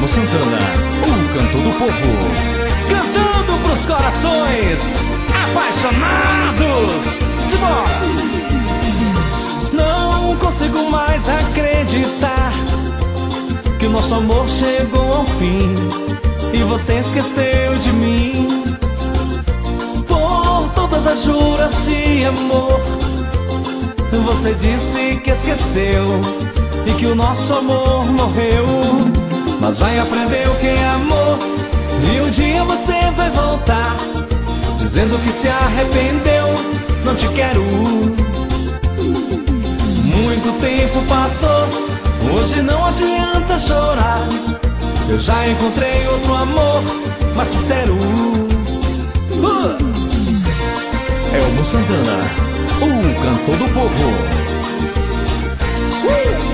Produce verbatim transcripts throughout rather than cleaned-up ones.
Santana, o cantor do povo, cantando pros corações apaixonados. Simbora! Não consigo mais acreditar que o nosso amor chegou ao fim e você esqueceu de mim. Por todas as juras de amor, você disse que esqueceu e que o nosso amor morreu. Mas vai aprender o que é amor e um dia você vai voltar dizendo que se arrependeu, não te quero. Muito tempo passou, hoje não adianta chorar. Eu já encontrei outro amor, mais sincero. uh! Elmo Santana, o cantor do povo. uh!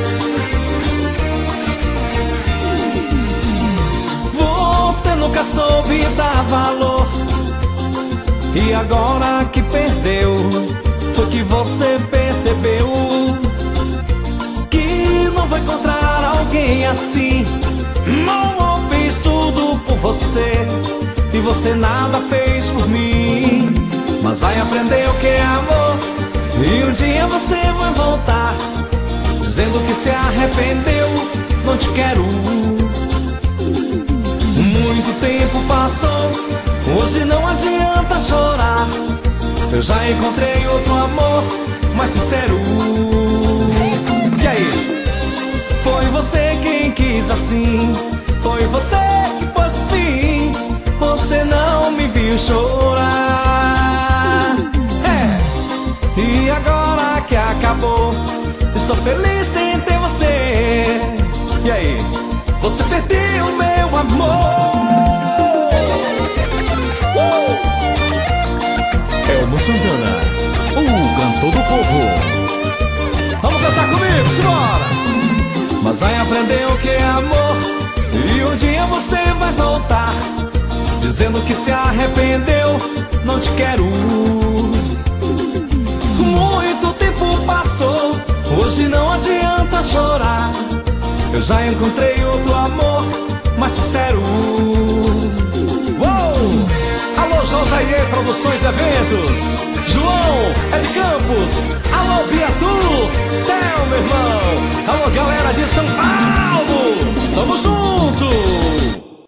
Você nunca soube dar valor e agora que perdeu, foi que você percebeu que não vai encontrar alguém assim. Não fiz tudo por você e você nada fez por mim. Mas vai aprender o que é amor e um dia você vai voltar dizendo que se arrependeu, não te quero. Muito tempo passou, hoje não adianta chorar. Eu já encontrei outro amor, mais sincero. E aí? Foi você quem quis assim, foi você que pôs o fim. Você não me viu chorar. É. E agora que acabou, estou feliz em ter você. E aí? Você perdeu meu amor. Elmo Santana, o cantor do povo. Vamos cantar comigo, simbora! Mas vai aprender o que é amor e um dia você vai voltar dizendo que se arrependeu, não te quero. Muito tempo passou, hoje não adianta chorar. Eu já encontrei outro amor, mais sincero. Uou! Alô, J E Produções e Eventos, João, é de Campos. Alô, Biatu, Theo, meu irmão. Alô, galera de São Paulo, tamo junto.